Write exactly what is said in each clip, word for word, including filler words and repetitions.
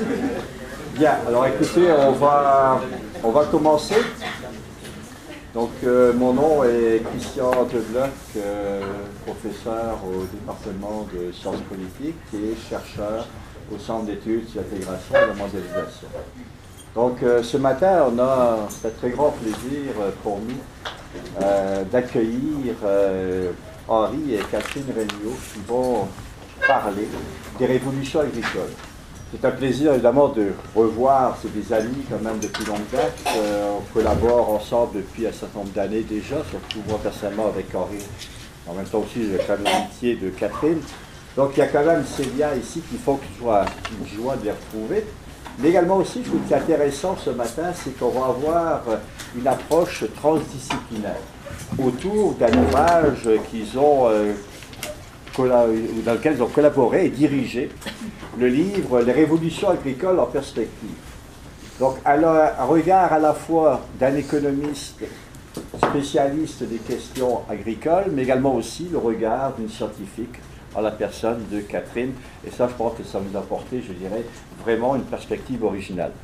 Bien, alors écoutez, on va, on va commencer. Donc, euh, mon nom est Christian Debloc, euh, professeur au département de sciences politiques et chercheur au Centre d'études sur l'intégration et la mondialisation. Donc, euh, ce matin, on a un très grand plaisir pour nous euh, d'accueillir euh, Henri et Catherine Regnault qui vont parler des révolutions agricoles. C'est un plaisir évidemment de revoir, c'est des amis quand même depuis longue date. Euh, on collabore ensemble depuis un certain nombre d'années déjà, surtout moi personnellement avec Henri. En même temps aussi, j'ai quand même l'amitié de Catherine. Donc il y a quand même ces liens ici qui font que ce soit une joie de les retrouver. Mais également aussi, je trouve qu'il est intéressant ce matin, c'est qu'on va avoir une approche transdisciplinaire autour d'un ouvrage qu'ils ont, euh, dans lequel ils ont collaboré et dirigé, le livre « Les révolutions agricoles en perspective ». Donc, à la, un regard à la fois d'un économiste spécialiste des questions agricoles, mais également aussi le regard d'une scientifique en la personne de Catherine. Et ça, je pense que ça nous a apporté, je dirais, vraiment une perspective originale.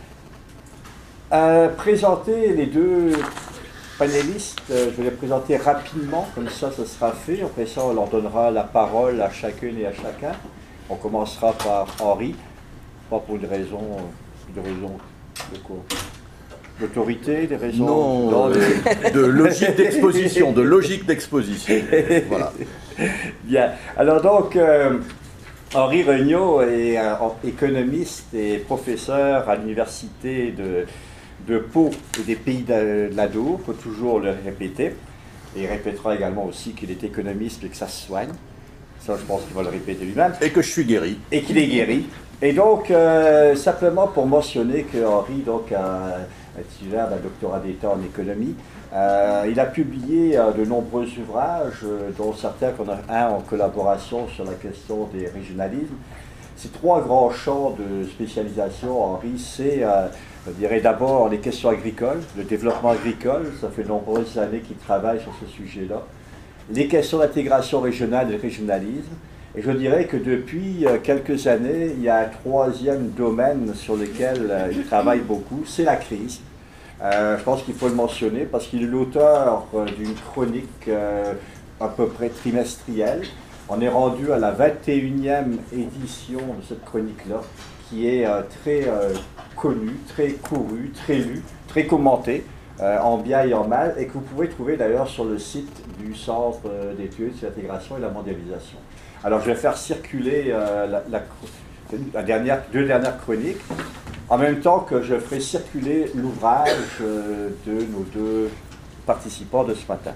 Euh, présenter les deux panélistes, euh, je vais les présenter rapidement, comme ça, ça sera fait. Après ça, on leur donnera la parole à chacune et à chacun. On commencera par Henri, pas pour une raison, de raison de quoi? D'autorité, des raisons... Non, non de, de logique d'exposition, de logique d'exposition. Voilà. Bien. Alors donc, euh, Henri Regnault est euh, économiste et professeur à l'université de, de Pau et des Pays de l'Adour, il faut toujours le répéter. Et il répétera également aussi qu'il est économiste et que ça se soigne. Ça, je pense qu'il va le répéter lui-même. Et que je suis guéri. Et qu'il est guéri. Et donc, euh, simplement pour mentionner que Henri donc, a un titulaire d'un doctorat d'État en économie, euh, il a publié euh, de nombreux ouvrages, euh, dont certains qu'on a un en collaboration sur la question des régionalismes. Ces trois grands champs de spécialisation, Henri, c'est, euh, je dirais d'abord les questions agricoles, le développement agricole, ça fait de nombreuses années qu'il travaille sur ce sujet-là. Les questions d'intégration régionale et de régionalisme. Et je dirais que depuis quelques années, il y a un troisième domaine sur lequel euh, il travaille beaucoup, c'est la crise. Euh, je pense qu'il faut le mentionner parce qu'il est l'auteur euh, d'une chronique euh, à peu près trimestrielle. On est rendu à la vingt et unième édition de cette chronique-là, qui est euh, très euh, connue, très courue, très lue, très commentée. Euh, en bien et en mal, et que vous pouvez trouver d'ailleurs sur le site du Centre d'études sur l'intégration et la mondialisation. Alors je vais faire circuler euh, la, la, la dernière, deux dernières chroniques, en même temps que je ferai circuler l'ouvrage euh, de nos deux participants de ce matin.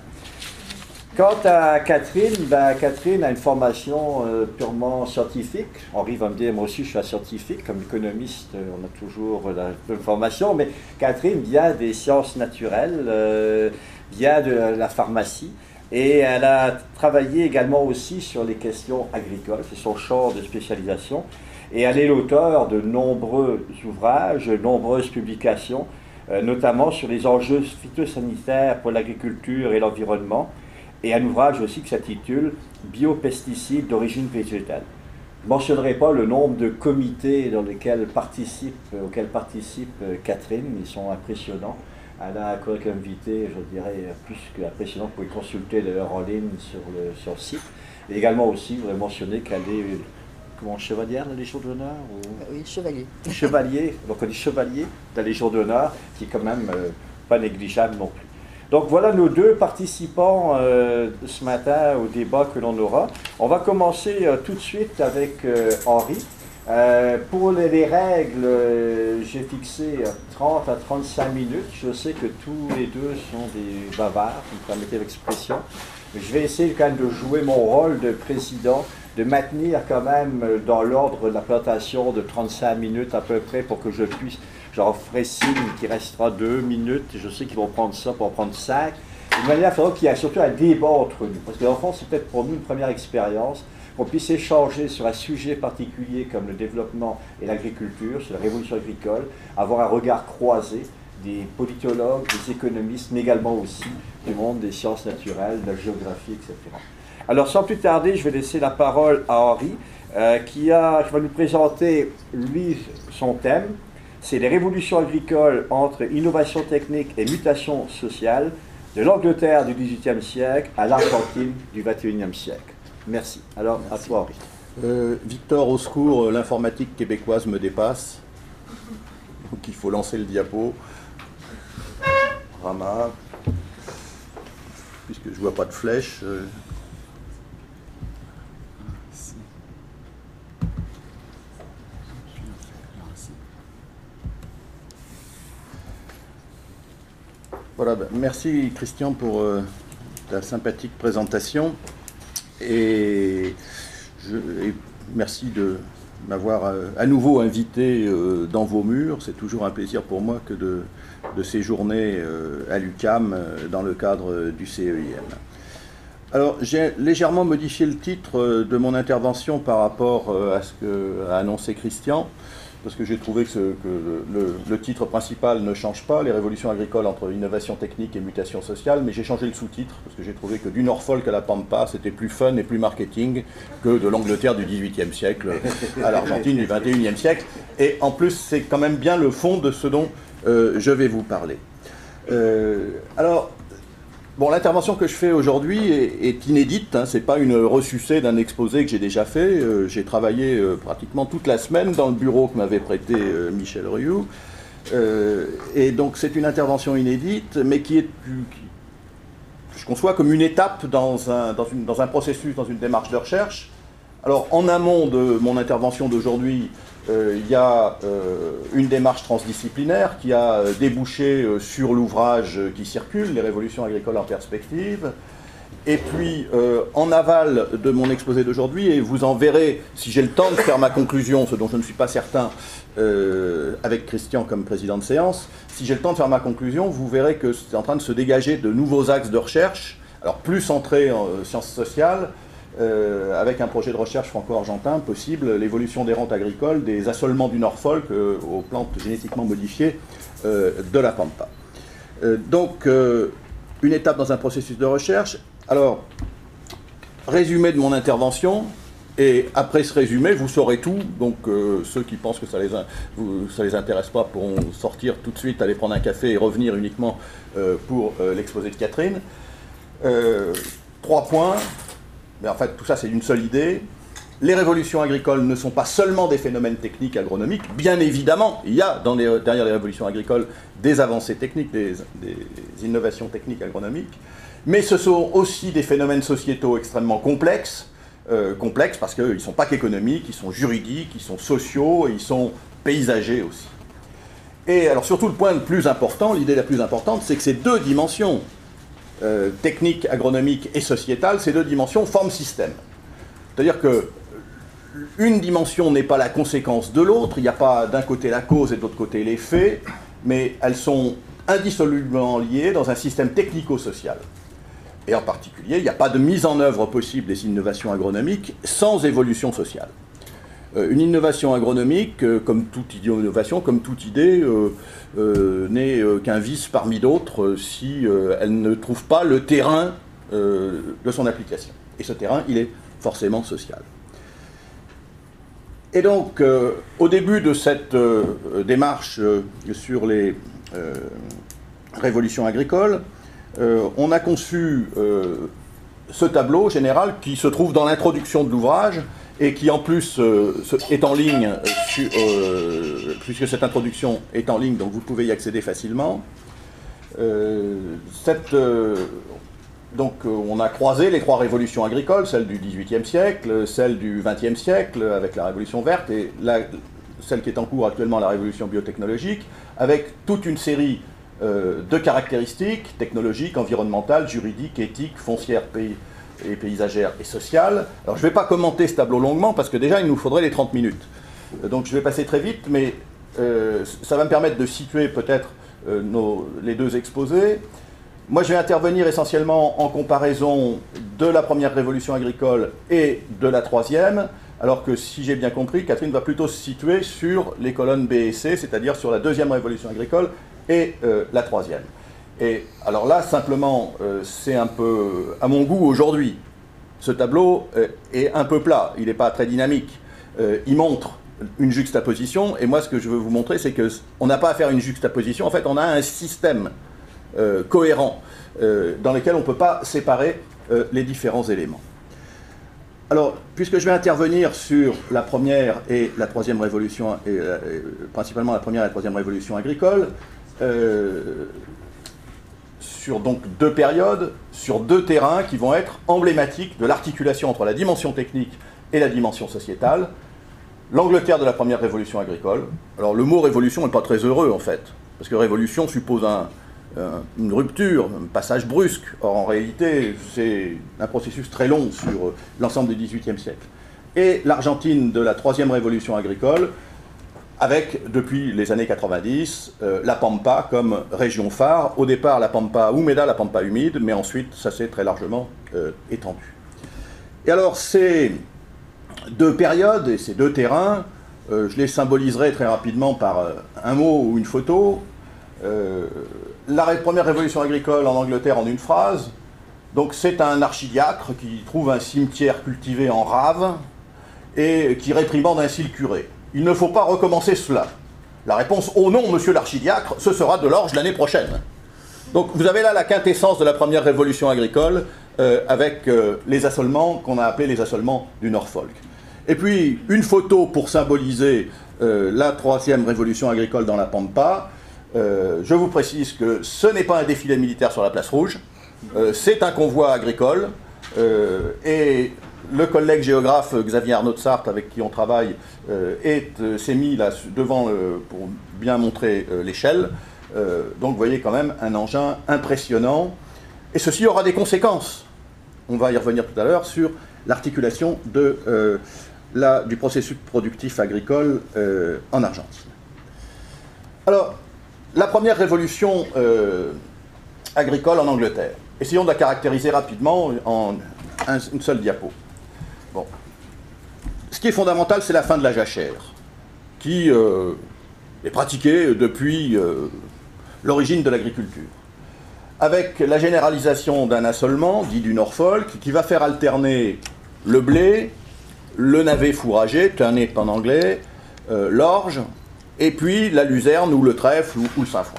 Quant à Catherine, ben, Catherine a une formation euh, purement scientifique. Henri va me dire, moi aussi je suis un scientifique, comme économiste, euh, on a toujours la même formation, mais Catherine vient des sciences naturelles, euh, vient de la pharmacie, et elle a travaillé également aussi sur les questions agricoles, c'est son champ de spécialisation, et elle est l'auteur de nombreux ouvrages, de nombreuses publications, euh, notamment sur les enjeux phytosanitaires pour l'agriculture et l'environnement, et un ouvrage aussi qui s'intitule « Biopesticides d'origine végétale ». Je ne mentionnerai pas le nombre de comités dans lesquels participe, auxquels participe Catherine, ils sont impressionnants. Elle a comme invité, je dirais, plus qu'impressionnant, vous pouvez consulter d'ailleurs en ligne sur le, sur le site. Et également aussi, je voudrais mentionner qu'elle est, comment, chevalière de la Légion d'honneur ou... Oui, chevalier. Chevalier, donc on dit chevalier de la Légion d'honneur, qui est quand même euh, pas négligeable non plus. Donc voilà nos deux participants euh, ce matin au débat que l'on aura. On va commencer euh, tout de suite avec euh, Henri. Euh, pour les, les règles, euh, j'ai fixé trente à trente-cinq minutes. Je sais que tous les deux sont des bavards, si vous permettez l'expression. Je vais essayer quand même de jouer mon rôle de président, de maintenir quand même dans l'ordre de la présentation de trente-cinq minutes à peu près pour que je puisse... Je leur ferai signe qu'il restera deux minutes. Je sais qu'ils vont prendre ça pour en prendre cinq. De manière à faire qu'il y ait surtout un débat entre nous. Parce que dans le fond, c'est peut-être pour nous une première expérience, qu'on puisse échanger sur un sujet particulier comme le développement et l'agriculture, sur la révolution agricole, avoir un regard croisé des politologues, des économistes, mais également aussi du monde des sciences naturelles, de la géographie, et cetera. Alors sans plus tarder, je vais laisser la parole à Henri, euh, qui, a, qui va nous présenter, lui, son thème. C'est les révolutions agricoles entre innovation technique et mutation sociale, de l'Angleterre du dix-huitième siècle à l'Argentine du vingt et unième siècle. Merci. Alors, Merci. À toi, Henri. Euh, Victor, au secours, l'informatique québécoise me dépasse. Donc il faut lancer le diapo. Rama. Puisque je ne vois pas de flèche. Euh... Voilà, ben, merci Christian pour euh, ta sympathique présentation et, je, et merci de m'avoir euh, à nouveau invité euh, dans vos murs. C'est toujours un plaisir pour moi que de, de séjourner euh, à l'U Q A M euh, dans le cadre du C E I M. Alors j'ai légèrement modifié le titre de mon intervention par rapport à ce qu'a annoncé Christian, parce que j'ai trouvé que, ce, que le, le titre principal ne change pas, les révolutions agricoles entre innovation technique et mutation sociale, mais j'ai changé le sous-titre, parce que j'ai trouvé que du Norfolk à la Pampa, c'était plus fun et plus marketing que de l'Angleterre du dix-huitième siècle à l'Argentine du vingt et unième siècle. Et en plus, c'est quand même bien le fond de ce dont euh, je vais vous parler. Euh, alors, bon, l'intervention que je fais aujourd'hui est, est inédite, hein, c'est pas une ressucée d'un exposé que j'ai déjà fait. Euh, j'ai travaillé euh, pratiquement toute la semaine dans le bureau que m'avait prêté euh, Michel Rioux. Euh, et donc c'est une intervention inédite, mais qui est, qui, je conçois comme une étape dans un, dans, une, dans un processus, dans une démarche de recherche. Alors en amont de mon intervention d'aujourd'hui, Euh, il y a euh, une démarche transdisciplinaire qui a euh, débouché euh, sur l'ouvrage qui circule, Les révolutions agricoles en perspective. Et puis, euh, en aval de mon exposé d'aujourd'hui, et vous en verrez, si j'ai le temps de faire ma conclusion, ce dont je ne suis pas certain, euh, avec Christian comme président de séance, si j'ai le temps de faire ma conclusion, vous verrez que c'est en train de se dégager de nouveaux axes de recherche, alors plus centrés en euh, sciences sociales, Euh, avec un projet de recherche franco-argentin possible, l'évolution des rentes agricoles, des assolements du Norfolk euh, aux plantes génétiquement modifiées euh, de la Pampa. Euh, donc, euh, une étape dans un processus de recherche. Alors, résumé de mon intervention, et après ce résumé, vous saurez tout. Donc, euh, ceux qui pensent que ça les, vous, ça les intéresse pas pourront sortir tout de suite, aller prendre un café et revenir uniquement euh, pour euh, l'exposé de Catherine. Euh, trois points. Mais en fait, tout ça, c'est une seule idée. Les révolutions agricoles ne sont pas seulement des phénomènes techniques agronomiques. Bien évidemment, il y a dans les, derrière les révolutions agricoles des avancées techniques, des, des innovations techniques agronomiques. Mais ce sont aussi des phénomènes sociétaux extrêmement complexes. Euh, complexes parce qu'ils ne sont pas qu'économiques, ils sont juridiques, ils sont sociaux, et ils sont paysagers aussi. Et alors, surtout, le point le plus important, l'idée la plus importante, c'est que ces deux dimensions, Euh, technique, agronomique et sociétale, ces deux dimensions forment système. C'est-à-dire que une dimension n'est pas la conséquence de l'autre, il n'y a pas d'un côté la cause et de l'autre côté les faits, mais elles sont indissolublement liées dans un système technico-social. Et en particulier, il n'y a pas de mise en œuvre possible des innovations agronomiques sans évolution sociale. Euh, une innovation agronomique, euh, comme toute innovation, comme toute idée, euh, Euh, n'est euh, qu'un vice parmi d'autres euh, si euh, elle ne trouve pas le terrain euh, de son application. Et ce terrain, il est forcément social. Et donc, euh, au début de cette euh, démarche euh, sur les euh, révolutions agricoles, euh, on a conçu euh, ce tableau général qui se trouve dans l'introduction de l'ouvrage, et qui en plus euh, est en ligne, euh, sur, euh, puisque cette introduction est en ligne, donc vous pouvez y accéder facilement. Euh, cette, euh, donc euh, on a croisé les trois révolutions agricoles, celle du dix-huitième siècle, celle du vingtième siècle avec la révolution verte, et la, celle qui est en cours actuellement, la révolution biotechnologique, avec toute une série euh, de caractéristiques technologiques, environnementales, juridiques, éthiques, foncières, pays, et paysagère et sociale. Alors je ne vais pas commenter ce tableau longuement parce que déjà il nous faudrait les trente minutes. Donc je vais passer très vite, mais euh, ça va me permettre de situer peut-être euh, nos, les deux exposés. Moi je vais intervenir essentiellement en comparaison de la première révolution agricole et de la troisième, alors que si j'ai bien compris, Catherine va plutôt se situer sur les colonnes B et C, c'est-à-dire sur la deuxième révolution agricole et euh, la troisième. Et alors là, simplement, euh, c'est un peu à mon goût aujourd'hui. ce tableau euh, est un peu plat, il n'est pas très dynamique. Euh, il montre une juxtaposition, et moi ce que je veux vous montrer, c'est qu'on n'a pas à faire une juxtaposition, en fait on a un système euh, cohérent euh, dans lequel on ne peut pas séparer euh, les différents éléments. Alors, puisque je vais intervenir sur la première et la troisième révolution, et, euh, principalement la première et la troisième révolution agricole, euh, sur donc deux périodes, sur deux terrains qui vont être emblématiques de l'articulation entre la dimension technique et la dimension sociétale. L'Angleterre de la première révolution agricole. Alors le mot révolution n'est pas très heureux en fait, parce que révolution suppose un, un, une rupture, un passage brusque. Or en réalité c'est un processus très long sur l'ensemble du dix-huitième siècle. Et l'Argentine de la troisième révolution agricole, avec, depuis les années quatre-vingt-dix, euh, la Pampa comme région phare. Au départ, la Pampa húmeda, la Pampa humide, mais ensuite, ça s'est très largement euh, étendu. Et alors, ces deux périodes et ces deux terrains, euh, je les symboliserai très rapidement par euh, un mot ou une photo. Euh, la ré première révolution agricole en Angleterre en une phrase. Donc, c'est un archidiacre qui trouve un cimetière cultivé en rave et qui réprimande ainsi le curé. Il ne faut pas recommencer cela. La réponse « Oh non, monsieur l'archidiacre, ce sera de l'orge l'année prochaine ». Donc vous avez là la quintessence de la première révolution agricole euh, avec euh, les assolements qu'on a appelés les assolements du Norfolk. Et puis une photo pour symboliser euh, la troisième révolution agricole dans la Pampa. Euh, je vous précise que ce n'est pas un défilé militaire sur la place rouge, euh, c'est un convoi agricole euh, et le collègue géographe Xavier Arnaud de Sarthe, avec qui on travaille, euh, euh, s'est mis là devant le, pour bien montrer euh, l'échelle. Euh, donc vous voyez quand même un engin impressionnant. Et ceci aura des conséquences. On va y revenir tout à l'heure sur l'articulation de, euh, la, du processus productif agricole euh, en Argentine. Alors, la première révolution euh, agricole en Angleterre. Essayons de la caractériser rapidement en un, une seule diapo. Bon. Ce qui est fondamental, c'est la fin de la jachère, qui euh, est pratiquée depuis euh, l'origine de l'agriculture, avec la généralisation d'un assolement, dit du Norfolk, qui va faire alterner le blé, le navet fourragé, turnip en anglais, euh, l'orge, et puis la luzerne ou le trèfle ou, ou le sainfoin.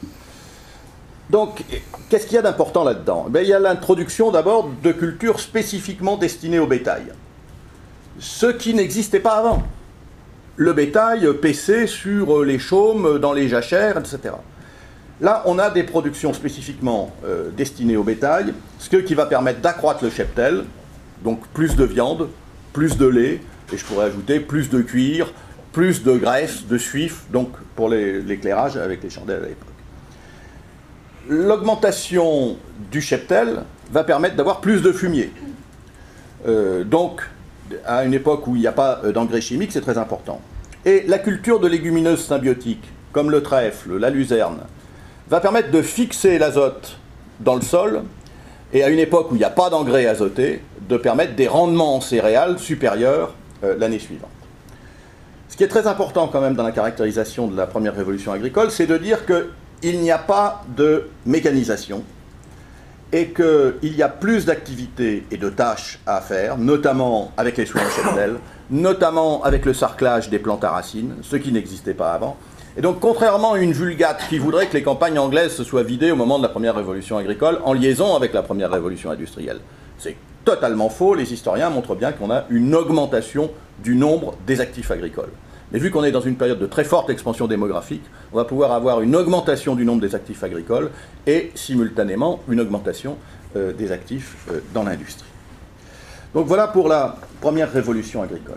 Donc, qu'est-ce qu'il y a d'important là-dedans? Ben, il y a l'introduction d'abord de cultures spécifiquement destinées au bétail. Ce qui n'existait pas avant. Le bétail paissé sur les chaumes, dans les jachères, et cetera. Là, on a des productions spécifiquement euh, destinées au bétail, ce qui va permettre d'accroître le cheptel, donc plus de viande, plus de lait, et je pourrais ajouter plus de cuir, plus de graisse, de suif, donc pour l'éclairage avec les chandelles à l'époque. L'augmentation du cheptel va permettre d'avoir plus de fumier. Euh, donc, à une époque où il n'y a pas d'engrais chimiques, c'est très important. Et la culture de légumineuses symbiotiques, comme le trèfle, la luzerne, va permettre de fixer l'azote dans le sol, et à une époque où il n'y a pas d'engrais azotés, de permettre des rendements en céréales supérieurs euh, l'année suivante. Ce qui est très important quand même dans la caractérisation de la première révolution agricole, c'est de dire qu'il n'y a pas de mécanisation, et qu'il y a plus d'activités et de tâches à faire, notamment avec les soins de cheptel, notamment avec le sarclage des plantes à racines, ce qui n'existait pas avant. Et donc, contrairement à une vulgate qui voudrait que les campagnes anglaises se soient vidées au moment de la première révolution agricole, en liaison avec la première révolution industrielle, c'est totalement faux. Les historiens montrent bien qu'on a une augmentation du nombre des actifs agricoles. Mais vu qu'on est dans une période de très forte expansion démographique, on va pouvoir avoir une augmentation du nombre des actifs agricoles et simultanément une augmentation euh, des actifs euh, dans l'industrie. Donc voilà pour la première révolution agricole.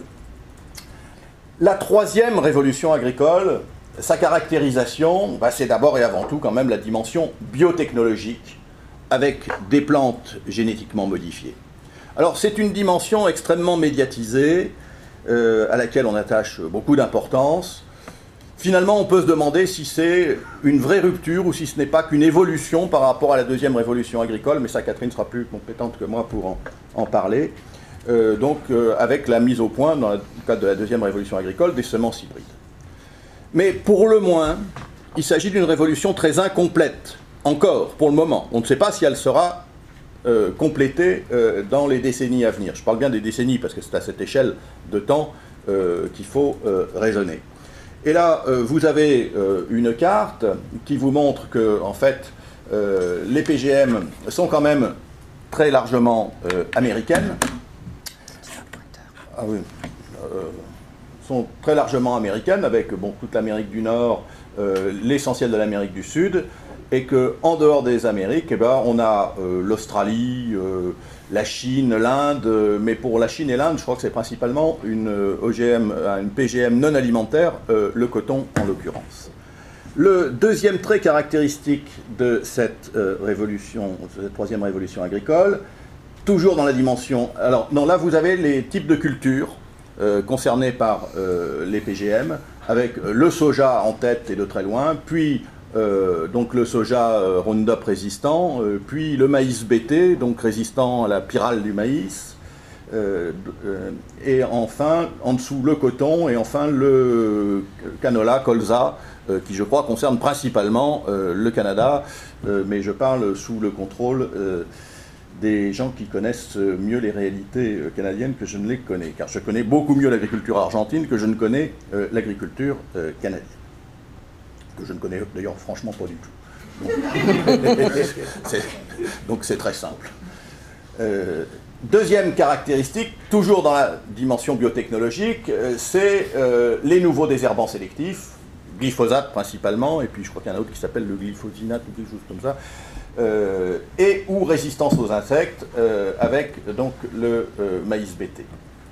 La troisième révolution agricole, sa caractérisation, bah, c'est d'abord et avant tout quand même la dimension biotechnologique avec des plantes génétiquement modifiées. Alors c'est une dimension extrêmement médiatisée, Euh, à laquelle on attache beaucoup d'importance. Finalement, on peut se demander si c'est une vraie rupture ou si ce n'est pas qu'une évolution par rapport à la deuxième révolution agricole, mais ça, Catherine sera plus compétente que moi pour en, en parler. Euh, donc, euh, avec la mise au point, dans le cadre de la deuxième révolution agricole, des semences hybrides. Mais pour le moins, il s'agit d'une révolution très incomplète, encore, pour le moment. On ne sait pas si elle sera euh, compléter euh, dans les décennies à venir. Je parle bien des décennies parce que c'est à cette échelle de temps euh, qu'il faut euh, raisonner. Et là, euh, vous avez euh, une carte qui vous montre que, en fait, euh, les P G M sont quand même très largement euh, américaines. Ah oui. Euh, sont très largement américaines, avec bon, toute l'Amérique du Nord, euh, l'essentiel de l'Amérique du Sud, et qu'en dehors des Amériques, eh ben, on a euh, l'Australie, euh, la Chine, l'Inde, euh, mais pour la Chine et l'Inde, je crois que c'est principalement une, O G M, une P G M non alimentaire, euh, le coton en l'occurrence. Le deuxième trait caractéristique de cette euh, révolution, de cette troisième révolution agricole, toujours dans la dimension... Alors, non, là, vous avez les types de cultures euh, concernés par euh, les P G M, avec le soja en tête et de très loin, puis euh, donc le soja euh, Roundup résistant, euh, puis le maïs B T, donc résistant à la pyrale du maïs, euh, euh, et enfin, en dessous, le coton, et enfin le canola, colza, euh, qui je crois concerne principalement euh, le Canada, euh, mais je parle sous le contrôle euh, des gens qui connaissent mieux les réalités canadiennes que je ne les connais, car je connais beaucoup mieux l'agriculture argentine que je ne connais euh, l'agriculture euh, canadienne, que je ne connais d'ailleurs franchement pas du tout. Donc c'est très simple. Euh, deuxième caractéristique, toujours dans la dimension biotechnologique, euh, c'est euh, les nouveaux désherbants sélectifs, glyphosate principalement, et puis je crois qu'il y en a un autre qui s'appelle le glyphosinate ou quelque chose comme ça, Euh, et ou résistance aux insectes euh, avec donc le euh, maïs B T.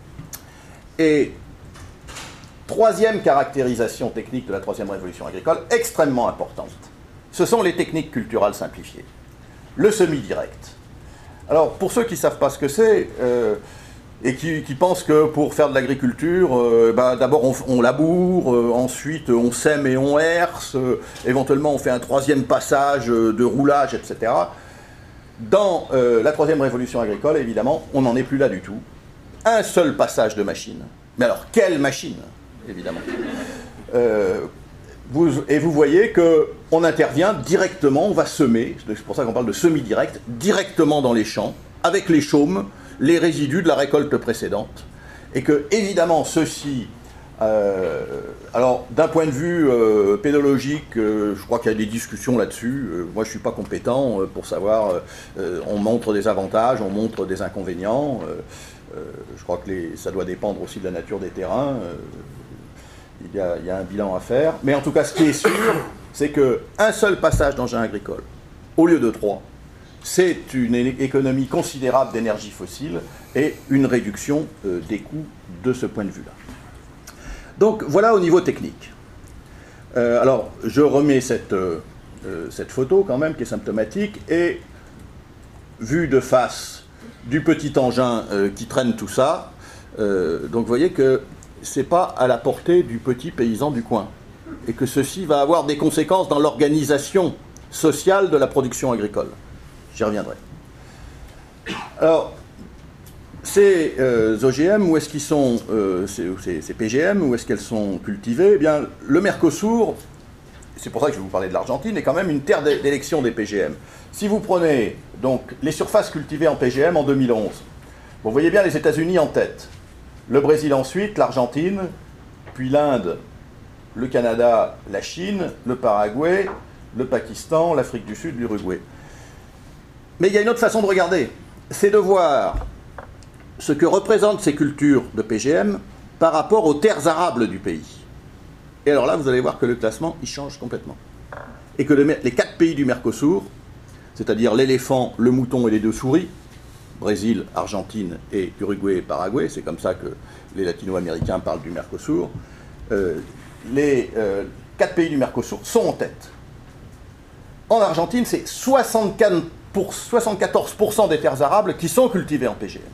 Et troisième caractérisation technique de la troisième révolution agricole, extrêmement importante, ce sont les techniques culturales simplifiées. Le semi-direct. Alors pour ceux qui ne savent pas ce que c'est, euh, et qui, qui pensent que pour faire de l'agriculture, euh, bah, d'abord on, on laboure, euh, ensuite on sème et on herse, euh, éventuellement on fait un troisième passage euh, de roulage, et cetera. Dans euh, la troisième révolution agricole, évidemment, on n'en est plus là du tout. Un seul passage de machine. Mais alors, quelle machine, évidemment. euh, vous, Et vous voyez qu'on intervient directement, on va semer, c'est pour ça qu'on parle de semi-direct, directement dans les champs, avec les chaumes, les résidus de la récolte précédente, et que, évidemment, ceci, euh, alors, d'un point de vue euh, pédologique, euh, je crois qu'il y a des discussions là-dessus, euh, moi je ne suis pas compétent euh, pour savoir, euh, on montre des avantages, on montre des inconvénients, euh, euh, je crois que les, ça doit dépendre aussi de la nature des terrains, euh, il, y a, il y a un bilan à faire, mais en tout cas, ce qui est sûr, c'est qu'un seul passage d'engin agricole, au lieu de trois, c'est une économie considérable d'énergie fossile et une réduction euh, des coûts de ce point de vue-là. Donc voilà au niveau technique. Euh, alors je remets cette, euh, cette photo quand même qui est symptomatique, et vue de face du petit engin euh, qui traîne tout ça, euh, donc vous voyez que c'est pas à la portée du petit paysan du coin, et que ceci va avoir des conséquences dans l'organisation sociale de la production agricole. J'y reviendrai. Alors, ces euh, O G M, où est-ce qu'ils sont, euh, ces, ces P G M, où est-ce qu'elles sont cultivées? Eh bien, le Mercosur, c'est pour ça que je vais vous parler de l'Argentine, est quand même une terre d'élection des P G M. Si vous prenez donc les surfaces cultivées en P G M en deux mille onze, vous voyez bien les États-Unis en tête, le Brésil ensuite, l'Argentine, puis l'Inde, le Canada, la Chine, le Paraguay, le Pakistan, l'Afrique du Sud, l'Uruguay. Mais il y a une autre façon de regarder, c'est de voir ce que représentent ces cultures de P G M par rapport aux terres arables du pays. Et alors là, vous allez voir que le classement, il change complètement. Et que le, les quatre pays du Mercosur, c'est-à-dire l'éléphant, le mouton et les deux souris, Brésil, Argentine et Uruguay et Paraguay, c'est comme ça que les latino-américains parlent du Mercosur, euh, les euh, quatre pays du Mercosur sont en tête. En Argentine, c'est soixante-quatorze pour cent des terres arables qui sont cultivées en P G M.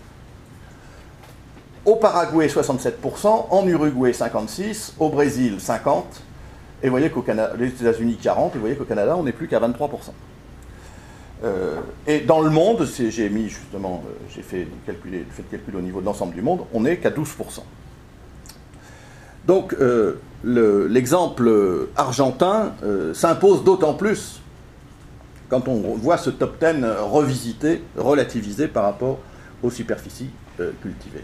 Au Paraguay, soixante-sept pour cent, en Uruguay, cinquante-six pour cent, au Brésil, cinquante pour cent, et vous voyez qu'aux États-Unis, quarante pour cent, et vous voyez qu'au Canada, on n'est plus qu'à vingt-trois pour cent. Euh, et dans le monde, j'ai mis justement, euh, j'ai fait, fait le calcul au niveau de l'ensemble du monde, on n'est qu'à douze pour cent. Donc, euh, l'exemple le, argentin euh, s'impose d'autant plus quand on voit ce top dix revisité, relativisé par rapport aux superficies euh, cultivées.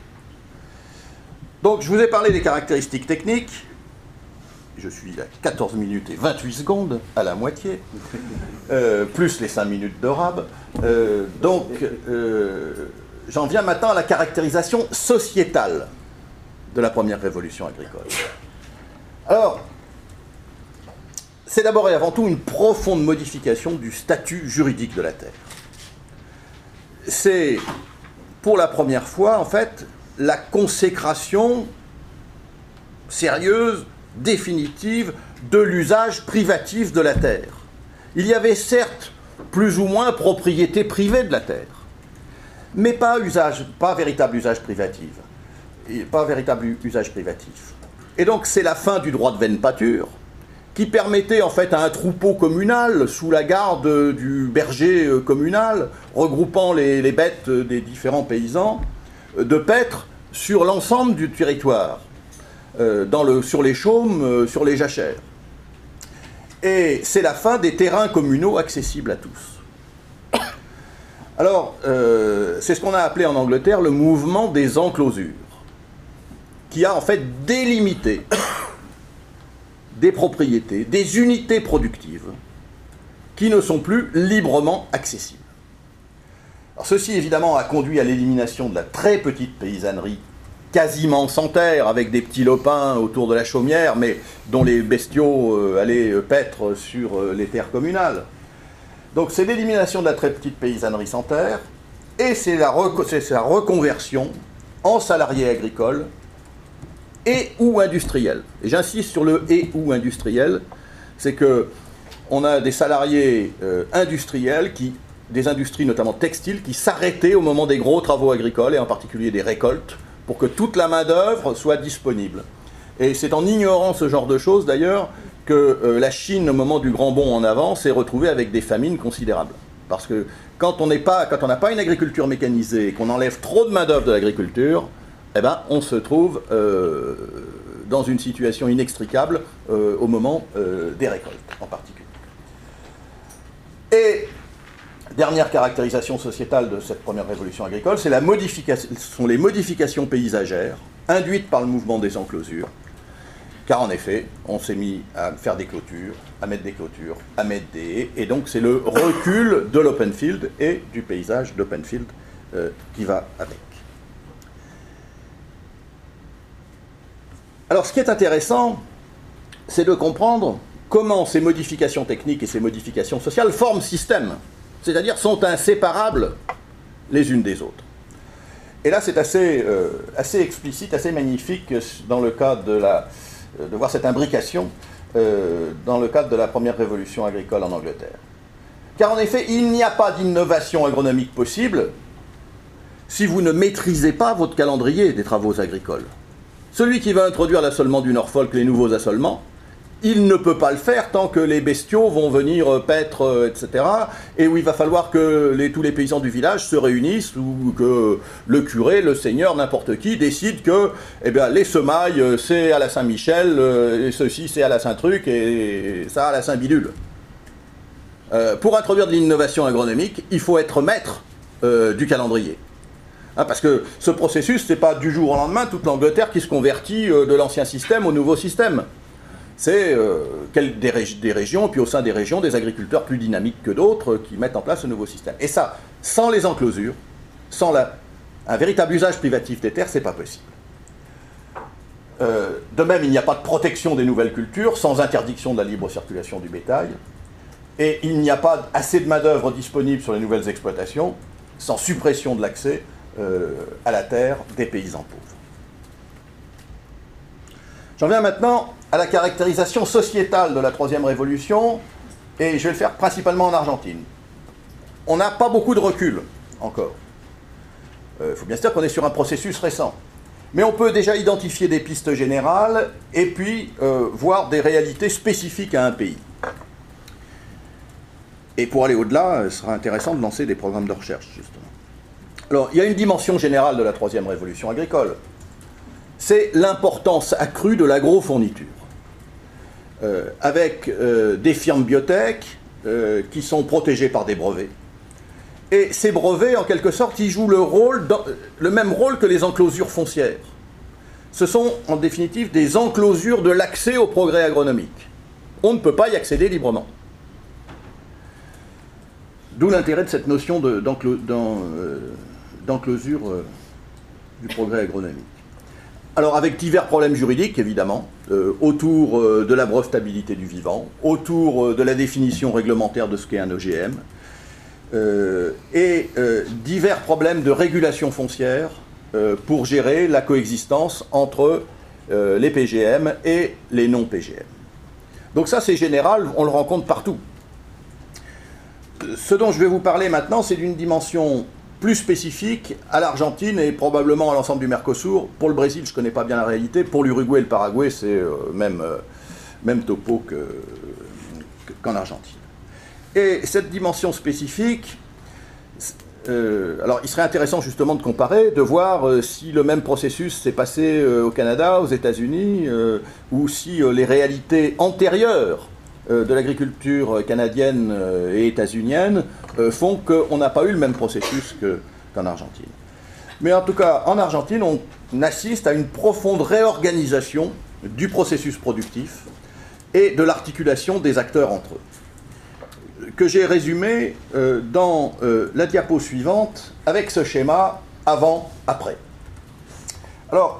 Donc je vous ai parlé des caractéristiques techniques. Je suis à quatorze minutes et vingt-huit secondes, à la moitié, euh, plus les cinq minutes de rab. Euh, donc, euh, j'en viens maintenant à la caractérisation sociétale de la première révolution agricole. Alors, c'est d'abord et avant tout une profonde modification du statut juridique de la terre. C'est, pour la première fois, en fait, la consécration sérieuse, définitive de l'usage privatif de la terre. Il y avait certes plus ou moins propriété privée de la terre, mais pas usage, pas véritable usage privatif, et pas véritable usage privatif. Et donc c'est la fin du droit de vaine pâture qui permettait en fait à un troupeau communal sous la garde du berger communal, regroupant les, les bêtes des différents paysans, de paître sur l'ensemble du territoire. Euh, dans le, sur les chaumes, euh, sur les jachères. Et c'est la fin des terrains communaux accessibles à tous. Alors, euh, c'est ce qu'on a appelé en Angleterre le mouvement des enclosures, qui a en fait délimité des propriétés, des unités productives, qui ne sont plus librement accessibles. Alors, ceci, évidemment, a conduit à l'élimination de la très petite paysannerie quasiment sans terre, avec des petits lopins autour de la chaumière, mais dont les bestiaux euh, allaient paître sur euh, les terres communales. Donc c'est l'élimination de la très petite paysannerie sans terre, et c'est la, la reconversion en salariés agricoles et ou industriels. Et j'insiste sur le « et ou industriel », c'est que on a des salariés euh, industriels, qui, des industries notamment textiles, qui s'arrêtaient au moment des gros travaux agricoles, et en particulier des récoltes, pour que toute la main-d'œuvre soit disponible. Et c'est en ignorant ce genre de choses, d'ailleurs, que euh, la Chine, au moment du grand bond en avant, s'est retrouvée avec des famines considérables. Parce que quand on n'est pas, quand on n'a pas une agriculture mécanisée et qu'on enlève trop de main-d'œuvre de l'agriculture, eh ben, on se trouve euh, dans une situation inextricable euh, au moment euh, des récoltes, en particulier. Et dernière caractérisation sociétale de cette première révolution agricole, c'est la modification, ce sont les modifications paysagères induites par le mouvement des enclosures. Car en effet, on s'est mis à faire des clôtures, à mettre des clôtures, à mettre des haies, et donc c'est le recul de l'open field et du paysage d'open field euh, qui va avec. Alors ce qui est intéressant, c'est de comprendre comment ces modifications techniques et ces modifications sociales forment système. C'est-à-dire sont inséparables les unes des autres. Et là, c'est assez, euh, assez explicite, assez magnifique dans le cadre de, la, de voir cette imbrication euh, dans le cadre de la première révolution agricole en Angleterre. Car en effet, il n'y a pas d'innovation agronomique possible si vous ne maîtrisez pas votre calendrier des travaux agricoles. Celui qui va introduire l'assolement du Norfolk, les nouveaux assolements, il ne peut pas le faire tant que les bestiaux vont venir paître, et cetera, et où il va falloir que les, tous les paysans du village se réunissent, ou que le curé, le seigneur, n'importe qui, décide que eh bien, les semailles, c'est à la Saint-Michel, et ceci, c'est à la Saint-Truc, et ça, à la Saint-Bidule. Euh, pour introduire de l'innovation agronomique, il faut être maître euh, du calendrier. Hein, parce que ce processus, c'est pas du jour au lendemain toute l'Angleterre qui se convertit euh, de l'ancien système au nouveau système. C'est euh, des, régi des régions, puis au sein des régions, des agriculteurs plus dynamiques que d'autres euh, qui mettent en place ce nouveau système. Et ça, sans les enclosures, sans la, un véritable usage privatif des terres, c'est pas possible. Euh, de même, il n'y a pas de protection des nouvelles cultures sans interdiction de la libre circulation du bétail, et il n'y a pas assez de main-d'œuvre disponible sur les nouvelles exploitations sans suppression de l'accès euh, à la terre des paysans pauvres. J'en viens maintenant à la caractérisation sociétale de la troisième révolution, et je vais le faire principalement en Argentine. On n'a pas beaucoup de recul, encore. Il euh, faut bien se dire qu'on est sur un processus récent. Mais on peut déjà identifier des pistes générales, et puis euh, voir des réalités spécifiques à un pays. Et pour aller au-delà, ce sera intéressant de lancer des programmes de recherche, justement. Alors, il y a une dimension générale de la troisième révolution agricole. C'est l'importance accrue de l'agrofourniture. Euh, avec euh, des firmes biotech euh, qui sont protégés par des brevets. Et ces brevets, en quelque sorte, ils jouent le, rôle dans, le même rôle que les enclosures foncières. Ce sont, en définitive, des enclosures de l'accès au progrès agronomique. On ne peut pas y accéder librement. D'où l'intérêt de cette notion de, d'enclo, d'en, euh, d'enclosure euh, du progrès agronomique. Alors, avec divers problèmes juridiques, évidemment, euh, autour euh, de la brevetabilité du vivant, autour euh, de la définition réglementaire de ce qu'est un O G M, euh, et euh, divers problèmes de régulation foncière euh, pour gérer la coexistence entre euh, les P G M et les non-P G M. Donc ça, c'est général, on le rencontre partout. Ce dont je vais vous parler maintenant, c'est d'une dimension plus spécifique à l'Argentine et probablement à l'ensemble du Mercosur. Pour le Brésil, je ne connais pas bien la réalité. Pour l'Uruguay et le Paraguay, c'est euh, même, euh, même topo que, que, qu'en Argentine. Et cette dimension spécifique, euh, alors il serait intéressant justement de comparer, de voir euh, si le même processus s'est passé euh, au Canada, aux États-Unis, euh, ou si euh, les réalités antérieures euh, de l'agriculture canadienne euh, et états-unienne euh, font qu'on n'a pas eu le même processus que, qu'en Argentine. Mais en tout cas, en Argentine, on assiste à une profonde réorganisation du processus productif et de l'articulation des acteurs entre eux, que j'ai résumé euh, dans euh, la diapo suivante avec ce schéma avant-après. Alors,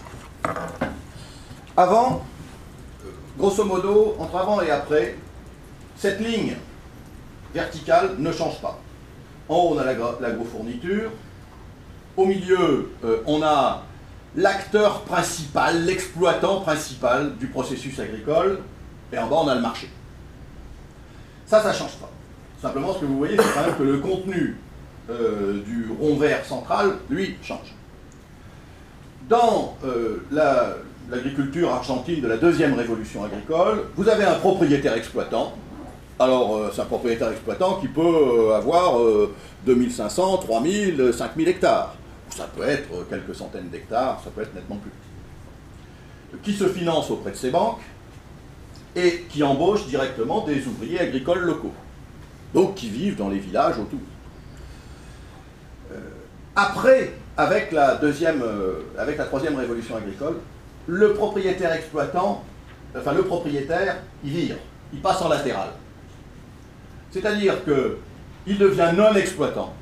avant, grosso modo, entre avant et après, cette ligne verticale ne change pas. En haut, on a l'agrofourniture. Au milieu, euh, on a l'acteur principal, l'exploitant principal du processus agricole. Et en bas, on a le marché. Ça, ça ne change pas. Simplement, ce que vous voyez, c'est quand même que le contenu euh, du rond vert central, lui, change. Dans euh, la, l'agriculture argentine de la deuxième révolution agricole, vous avez un propriétaire exploitant. Alors, euh, c'est un propriétaire exploitant qui peut euh, avoir euh, deux mille cinq cents, trois mille, cinq mille hectares. Ça peut être euh, quelques centaines d'hectares, ça peut être nettement plus petit. Qui se finance auprès de ses banques et qui embauche directement des ouvriers agricoles locaux, donc qui vivent dans les villages autour. Euh, après, avec la, deuxième, euh, avec la troisième révolution agricole, le propriétaire exploitant, enfin le propriétaire, il vire, il passe en latéral. C'est-à-dire qu'il devient non exploitant.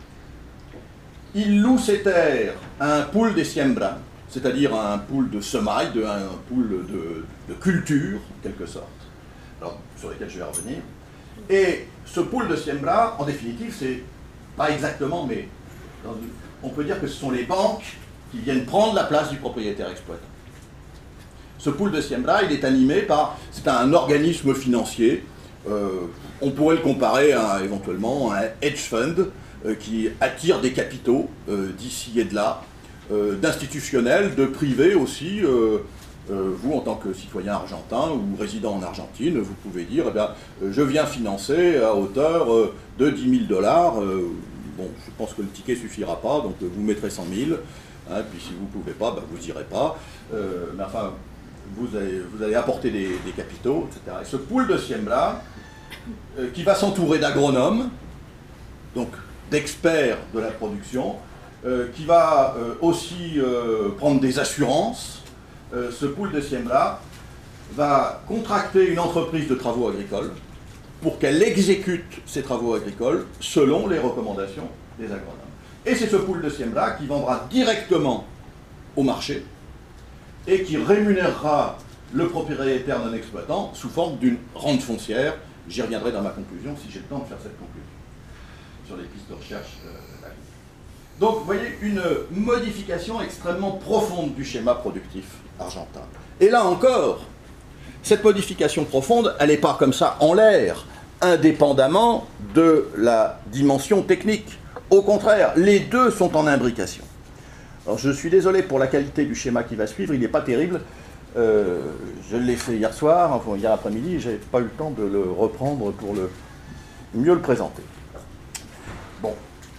Il loue ses terres à un pool de siembra, c'est-à-dire à un pool de semailles, de, un pool de, de culture, en quelque sorte, alors, sur lesquels je vais revenir. Et ce pool de siembra, en définitive, c'est pas exactement, mais dans, on peut dire que ce sont les banques qui viennent prendre la place du propriétaire exploitant. Ce pool de siembra, il est animé par, c'est un organisme financier, euh, on pourrait le comparer à, éventuellement à un hedge fund euh, qui attire des capitaux euh, d'ici et de là, euh, d'institutionnels, de privés aussi. Euh, euh, vous, en tant que citoyen argentin ou résident en Argentine, vous pouvez dire, eh bien, euh, je viens financer à hauteur euh, de dix mille dollars. Euh, bon, je pense que le ticket ne suffira pas, donc euh, vous mettrez cent mille. Hein, puis si vous ne pouvez pas, ben, vous n'irez pas. Euh, mais enfin, vous allez, vous allez apporter des, des capitaux, et cetera. Et ce pool de siembra, euh, qui va s'entourer d'agronomes, donc d'experts de la production, euh, qui va euh, aussi euh, prendre des assurances, euh, ce pool de siembra va contracter une entreprise de travaux agricoles pour qu'elle exécute ces travaux agricoles selon les recommandations des agronomes. Et c'est ce pool de siembra qui vendra directement au marché et qui rémunérera le propriétaire non exploitant sous forme d'une rente foncière. J'y reviendrai dans ma conclusion si j'ai le temps de faire cette conclusion sur les pistes de recherche euh, d'avenir. Donc, vous voyez, une modification extrêmement profonde du schéma productif argentin. Et là encore, cette modification profonde, elle n'est pas comme ça en l'air, indépendamment de la dimension technique. Au contraire, les deux sont en imbrication. Alors, je suis désolé pour la qualité du schéma qui va suivre, il n'est pas terrible. Euh, je l'ai fait hier soir, enfin hier après-midi, et je n'ai pas eu le temps de le reprendre pour le, mieux le présenter. Bon.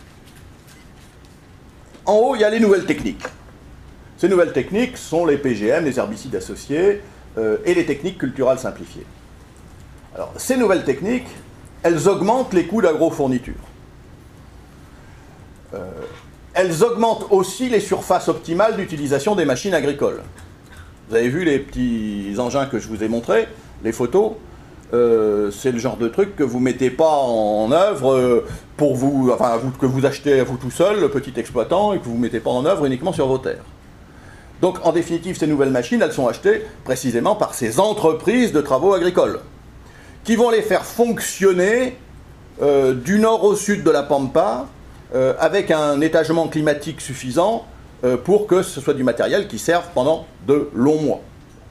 En haut, il y a les nouvelles techniques. Ces nouvelles techniques sont les P G M, les herbicides associés, euh, et les techniques culturales simplifiées. Alors, ces nouvelles techniques, elles augmentent les coûts d'agrofourniture. Euh, elles augmentent aussi les surfaces optimales d'utilisation des machines agricoles. Vous avez vu les petits engins que je vous ai montrés, les photos, euh, c'est le genre de truc que vous ne mettez pas en œuvre euh, pour vous, enfin vous, que vous achetez à vous tout seul, le petit exploitant, et que vous ne mettez pas en œuvre uniquement sur vos terres. Donc en définitive, ces nouvelles machines, elles sont achetées précisément par ces entreprises de travaux agricoles, qui vont les faire fonctionner euh, du nord au sud de la Pampa, euh, avec un étagement climatique suffisant euh, pour que ce soit du matériel qui serve pendant de longs mois.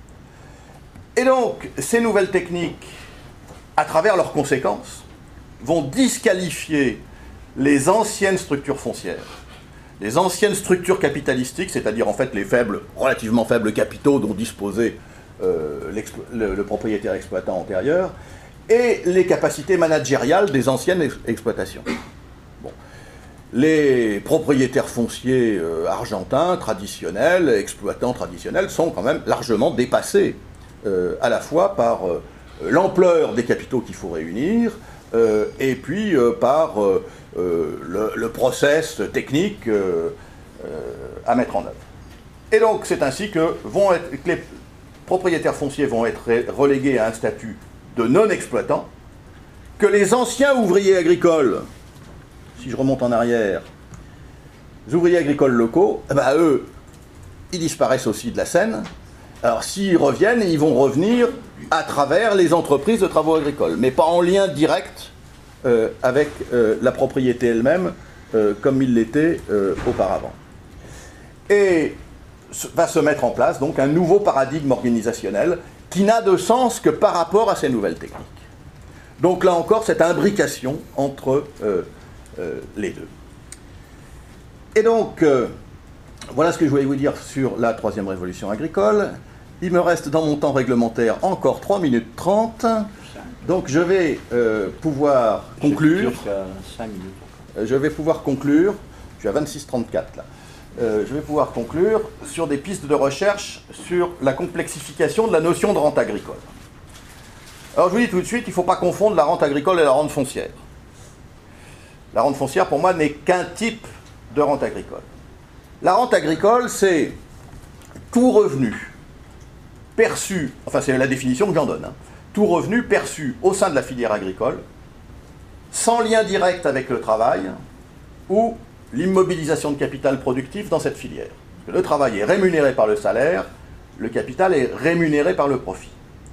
Et donc, ces nouvelles techniques, à travers leurs conséquences, vont disqualifier les anciennes structures foncières, les anciennes structures capitalistiques, c'est-à-dire en fait les faibles, relativement faibles capitaux dont disposait euh, le, le propriétaire exploitant antérieur, et les capacités managériales des anciennes ex exploitations. Bon. Les propriétaires fonciers euh, argentins, traditionnels, exploitants traditionnels, sont quand même largement dépassés, euh, à la fois par euh, l'ampleur des capitaux qu'il faut réunir, euh, et puis euh, par euh, euh, le, le process technique euh, euh, à mettre en œuvre. Et donc c'est ainsi que, vont être, que les propriétaires fonciers vont être relégués à un statut de non-exploitants, que les anciens ouvriers agricoles, si je remonte en arrière, les ouvriers agricoles locaux, eh ben, eux, ils disparaissent aussi de la scène. Alors s'ils reviennent, ils vont revenir à travers les entreprises de travaux agricoles, mais pas en lien direct euh, avec euh, la propriété elle-même, euh, comme il l'était euh, auparavant. Et va se mettre en place donc un nouveau paradigme organisationnel qui n'a de sens que par rapport à ces nouvelles techniques. Donc là encore, cette imbrication entre euh, euh, les deux. Et donc, euh, voilà ce que je voulais vous dire sur la troisième révolution agricole. Il me reste dans mon temps réglementaire encore trois minutes trente. Donc je vais euh, pouvoir conclure. cinq minutes. Je vais pouvoir conclure. Je suis à vingt-six trente-quatre là. Euh, je vais pouvoir conclure sur des pistes de recherche sur la complexification de la notion de rente agricole. Alors je vous dis tout de suite, il ne faut pas confondre la rente agricole et la rente foncière. La rente foncière, pour moi, n'est qu'un type de rente agricole. La rente agricole, c'est tout revenu perçu, enfin c'est la définition que j'en donne, hein, tout revenu perçu au sein de la filière agricole, sans lien direct avec le travail, ou l'immobilisation de capital productif dans cette filière. Parce que le travail est rémunéré par le salaire, le capital est rémunéré par le profit.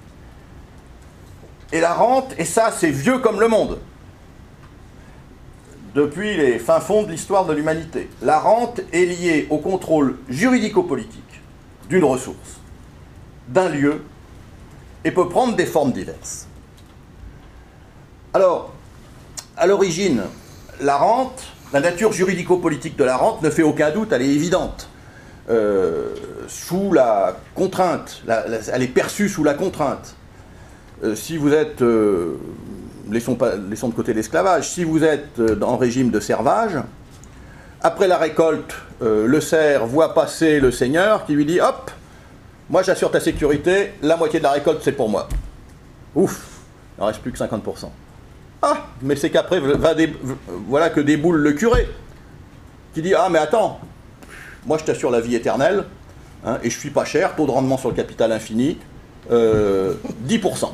Et la rente, et ça c'est vieux comme le monde, depuis les fins fonds de l'histoire de l'humanité, la rente est liée au contrôle juridico-politique d'une ressource, d'un lieu, et peut prendre des formes diverses. Alors, à l'origine, la rente, la nature juridico-politique de la rente ne fait aucun doute, elle est évidente. Euh, sous la contrainte, la, la, elle est perçue sous la contrainte. Euh, si vous êtes, euh, laissons, pas, laissons de côté l'esclavage, si vous êtes euh, en régime de servage, après la récolte, euh, le serf voit passer le seigneur qui lui dit « Hop, moi j'assure ta sécurité, la moitié de la récolte c'est pour moi. » Ouf, il n'en reste plus que cinquante pour cent. Ah, mais c'est qu'après, voilà que déboule le curé, qui dit « Ah, mais attends, moi je t'assure la vie éternelle, hein, et je suis pas cher, taux de rendement sur le capital infini, euh, dix pour cent. »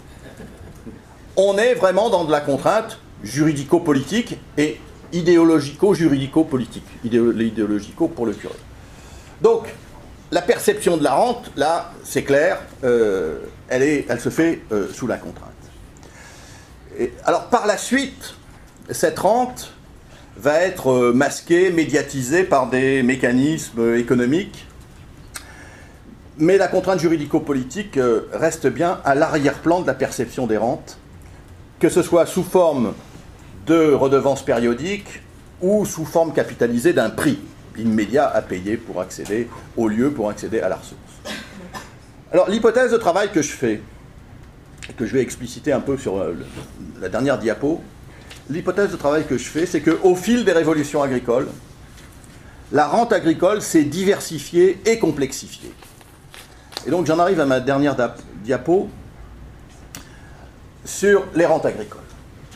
On est vraiment dans de la contrainte juridico-politique et idéologico-juridico-politique. L'idéologico pour le curé. Donc, la perception de la rente, là, c'est clair, euh, elle, est, elle se fait euh, sous la contrainte. Et, alors, par la suite, cette rente va être euh, masquée, médiatisée par des mécanismes économiques, mais la contrainte juridico-politique euh, reste bien à l'arrière-plan de la perception des rentes, que ce soit sous forme de redevances périodiques ou sous forme capitalisée d'un prix immédiat à payer pour accéder au lieu, pour accéder à la ressource. Alors, l'hypothèse de travail que je fais, que je vais expliciter un peu sur le, la dernière diapo, l'hypothèse de travail que je fais, c'est qu'au fil des révolutions agricoles, la rente agricole s'est diversifiée et complexifiée. Et donc, j'en arrive à ma dernière diapo sur les rentes agricoles.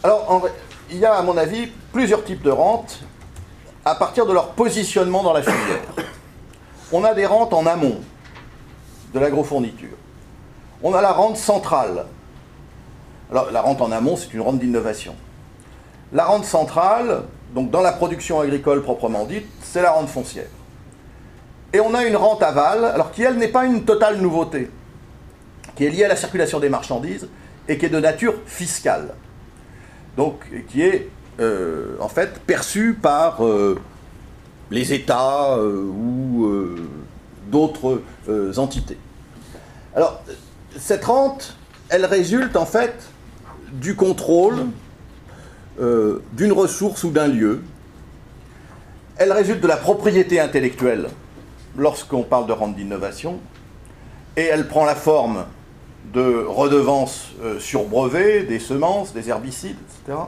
Alors, en, il y a, à mon avis, plusieurs types de rentes à partir de leur positionnement dans la filière. On a des rentes en amont de l'agrofourniture. On a la rente centrale. Alors, la rente en amont, c'est une rente d'innovation. La rente centrale, donc dans la production agricole proprement dite, c'est la rente foncière. Et on a une rente aval, alors qui, elle, n'est pas une totale nouveauté, qui est liée à la circulation des marchandises et qui est de nature fiscale. Donc, qui est, euh, en fait, perçue par euh, les États euh, ou euh, d'autres euh, entités. Alors, cette rente, elle résulte, en fait, du contrôle euh, d'une ressource ou d'un lieu. Elle résulte de la propriété intellectuelle lorsqu'on parle de rente d'innovation, et elle prend la forme de redevances euh, sur brevet, des semences, des herbicides, et cetera.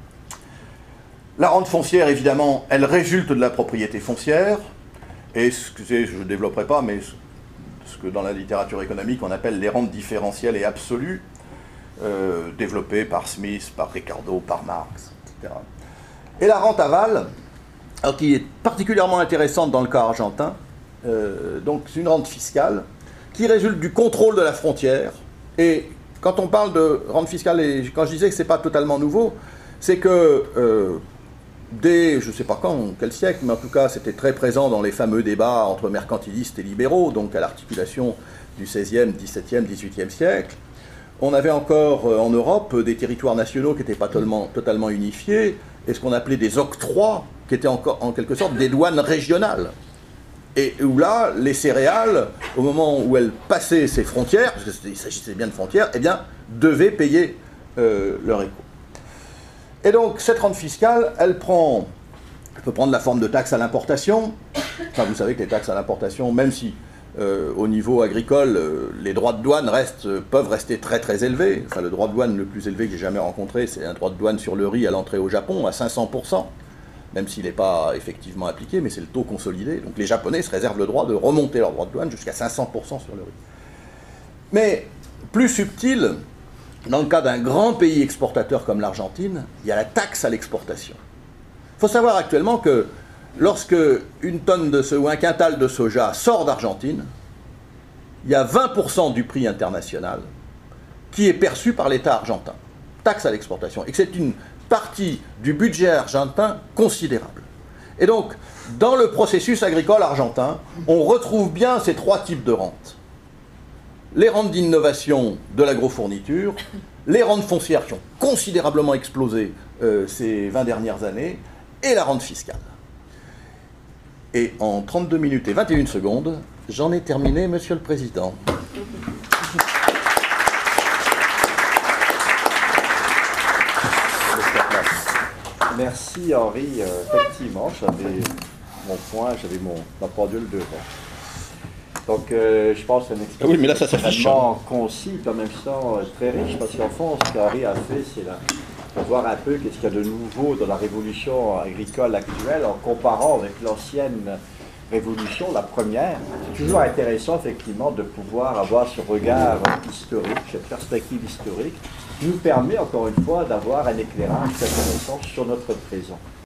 La rente foncière, évidemment, elle résulte de la propriété foncière, et ce que je ne développerai pas, mais ce que dans la littérature économique on appelle les rentes différentielles et absolues, euh, développées par Smith, par Ricardo, par Marx, et cetera. Et la rente aval, alors, qui est particulièrement intéressante dans le cas argentin, euh, donc c'est une rente fiscale qui résulte du contrôle de la frontière. Et quand on parle de rente fiscale, et quand je disais que ce n'est pas totalement nouveau, c'est que euh, dès, je ne sais pas quand, quel siècle, mais en tout cas c'était très présent dans les fameux débats entre mercantilistes et libéraux, donc à l'articulation du seizième, dix-septième, dix-huitième siècle. On avait encore euh, en Europe des territoires nationaux qui n'étaient pas totalement, totalement unifiés, et ce qu'on appelait des octrois, qui étaient encore en quelque sorte des douanes régionales. Et où là, les céréales, au moment où elles passaient ces frontières, parce qu'il s'agissait bien de frontières, eh bien, devaient payer euh, leur écho. Et donc, cette rente fiscale, elle prend, elle peut prendre la forme de taxes à l'importation. Enfin, vous savez que les taxes à l'importation, même si euh, au niveau agricole, euh, les droits de douane restent, euh, peuvent rester très très élevés. Enfin, le droit de douane le plus élevé que j'ai jamais rencontré, c'est un droit de douane sur le riz à l'entrée au Japon, à cinq cents pour cent. Même s'il n'est pas effectivement appliqué, mais c'est le taux consolidé. Donc les Japonais se réservent le droit de remonter leur droit de douane jusqu'à cinq cents pour cent sur le riz. Mais plus subtil, dans le cas d'un grand pays exportateur comme l'Argentine, il y a la taxe à l'exportation. Il faut savoir actuellement que lorsque une tonne de ce, ou un quintal de soja sort d'Argentine, il y a vingt pour cent du prix international qui est perçu par l'État argentin. Taxe à l'exportation. Et que c'est une partie du budget argentin considérable. Et donc, dans le processus agricole argentin, on retrouve bien ces trois types de rentes. Les rentes d'innovation de l'agrofourniture, les rentes foncières qui ont considérablement explosé euh, ces vingt dernières années, et la rente fiscale. Et en trente-deux minutes et vingt et une secondes, j'en ai terminé, Monsieur le Président. Merci Henri, euh, effectivement, j'avais mon point, j'avais mon ma pendule devant. Donc euh, je pense que c'est un exposé oui, mais là, ça extrêmement concis, en même temps euh, très riche, parce qu'en fond, ce qu'Henri a fait, c'est de voir un peu qu'est-ce qu'il y a de nouveau dans la révolution agricole actuelle, en comparant avec l'ancienne révolution, la première. C'est toujours intéressant, effectivement, de pouvoir avoir ce regard historique, cette perspective historique, qui nous permet, encore une fois, d'avoir un éclairage très intéressant sur notre présent.